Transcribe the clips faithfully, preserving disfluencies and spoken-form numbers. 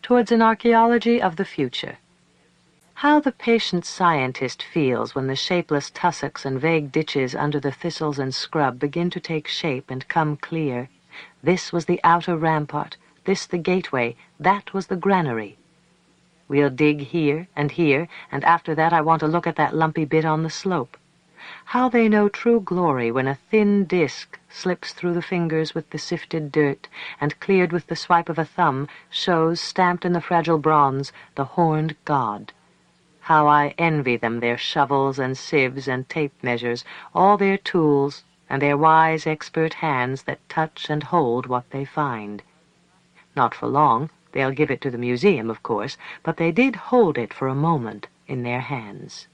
towards an archaeology of the future. How the patient scientist feels when the shapeless tussocks and vague ditches under the thistles and scrub begin to take shape and come clear. This was the outer rampart, this the gateway, that was the granary. We'll dig here and here, and after that I want to look at that lumpy bit on the slope. How they know true glory when a thin disk slips through the fingers with the sifted dirt, and cleared with the swipe of a thumb, shows, stamped in the fragile bronze, the horned god. How I envy them their shovels and sieves and tape measures, all their tools, and their wise, expert hands that touch and hold what they find. Not for long. They'll give it to the museum, of course, but they did hold it for a moment in their hands.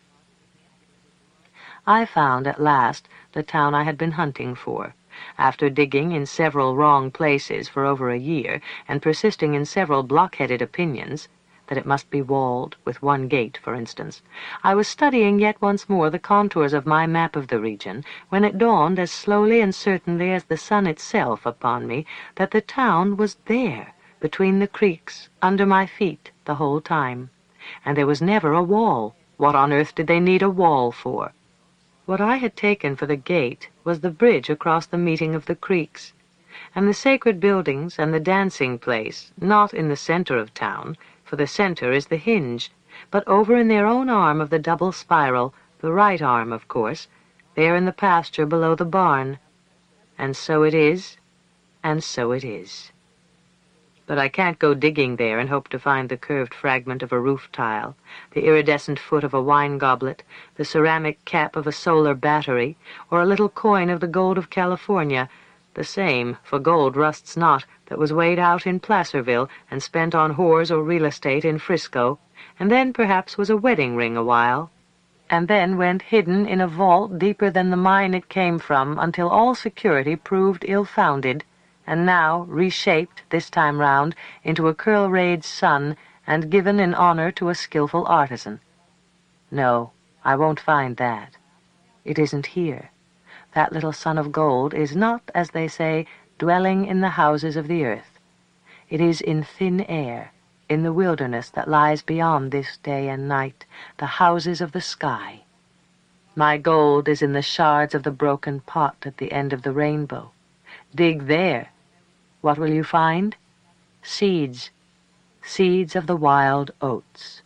I found at last the town I had been hunting for. After digging in several wrong places for over a year, and persisting in several blockheaded opinions, that it must be walled, with one gate, for instance, I was studying yet once more the contours of my map of the region, when it dawned as slowly and certainly as the sun itself upon me that the town was there, between the creeks, under my feet, the whole time. And there was never a wall. What on earth did they need a wall for? What I had taken for the gate was the bridge across the meeting of the creeks, and the sacred buildings and the dancing place, not in the center of town, for the center is the hinge, but over in their own arm of the double spiral, the right arm, of course, there in the pasture below the barn. And so it is, and so it is. But I can't go digging there and hope to find the curved fragment of a roof tile, the iridescent foot of a wine goblet, the ceramic cap of a solar battery, or a little coin of the gold of California, the same, for gold rusts not, that was weighed out in Placerville and spent on whores or real estate in Frisco, and then perhaps was a wedding ring a while, and then went hidden in a vault deeper than the mine it came from until all security proved ill-founded, and now reshaped, this time round, into a curl-rayed sun and given in honor to a skilful artisan. No, I won't find that. It isn't here. That little sun of gold is not, as they say, dwelling in the houses of the earth. It is in thin air, in the wilderness that lies beyond this day and night, the houses of the sky. My gold is in the shards of the broken pot at the end of the rainbow. Dig there. What will you find? Seeds. Seeds of the wild oats.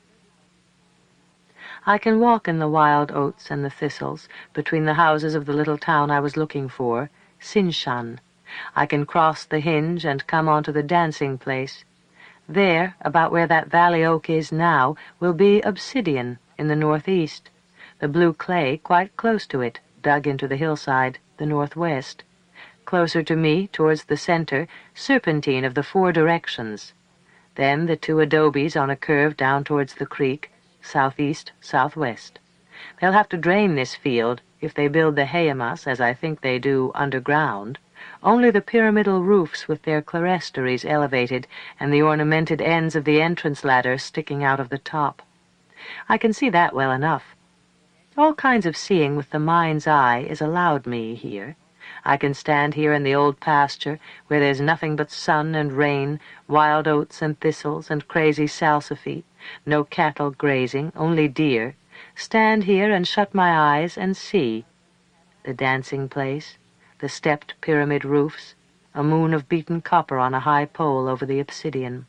I can walk in the wild oats and the thistles, between the houses of the little town I was looking for, Sinshan. I can cross the hinge and come onto the dancing place. There, about where that valley oak is now, will be Obsidian in the northeast, the blue clay quite close to it, dug into the hillside, the northwest. Closer to me, towards the center, Serpentine of the four directions. Then the two adobes on a curve down towards the creek, southeast, southwest. They'll have to drain this field if they build the hayemas, as I think they do, underground. Only the pyramidal roofs with their clerestories elevated and the ornamented ends of the entrance ladders sticking out of the top. I can see that well enough. All kinds of seeing with the mind's eye is allowed me here. I can stand here in the old pasture, where there's nothing but sun and rain, wild oats and thistles and crazy salsify, no cattle grazing, only deer, stand here and shut my eyes and see. The dancing place, the stepped pyramid roofs, a moon of beaten copper on a high pole over the obsidian.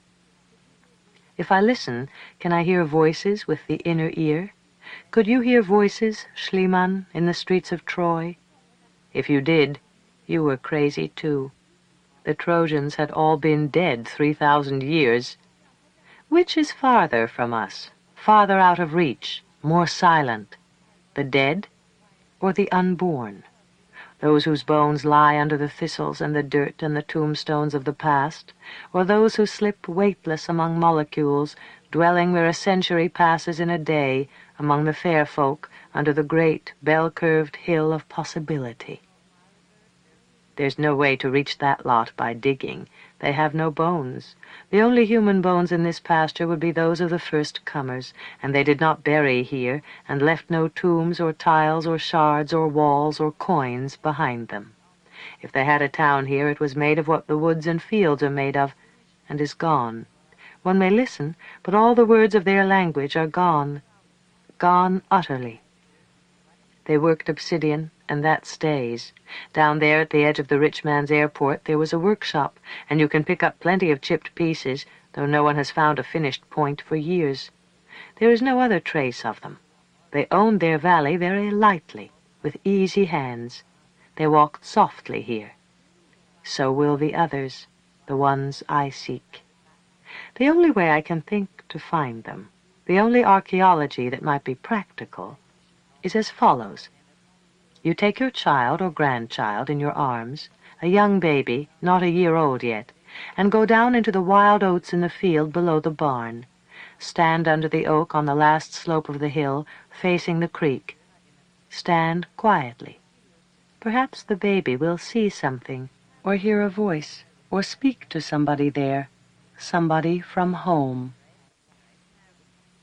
If I listen, can I hear voices with the inner ear? Could you hear voices, Schliemann, in the streets of Troy? If you did, you were crazy too. The Trojans had all been dead three thousand years. Which is farther from us, farther out of reach, more silent, the dead or the unborn? Those whose bones lie under the thistles and the dirt and the tombstones of the past, or those who slip weightless among molecules, dwelling where a century passes in a day, among the fair folk, under the great, bell-curved hill of possibility. There's no way to reach that lot by digging. They have no bones. The only human bones in this pasture would be those of the first comers, and they did not bury here, and left no tombs or tiles or shards or walls or coins behind them. If they had a town here, it was made of what the woods and fields are made of, and is gone, One may listen, but all the words of their language are gone, gone utterly. They worked obsidian, and that stays. Down there at the edge of the rich man's airport there was a workshop, and you can pick up plenty of chipped pieces, though no one has found a finished point for years. There is no other trace of them. They owned their valley very lightly, with easy hands. They walked softly here. So will the others, the ones I seek. The only way I can think to find them, the only archaeology that might be practical, is as follows. You take your child or grandchild in your arms, a young baby, not a year old yet, and go down into the wild oats in the field below the barn. Stand under the oak on the last slope of the hill, facing the creek. Stand quietly. Perhaps the baby will see something, or hear a voice, or speak to somebody there, somebody from home.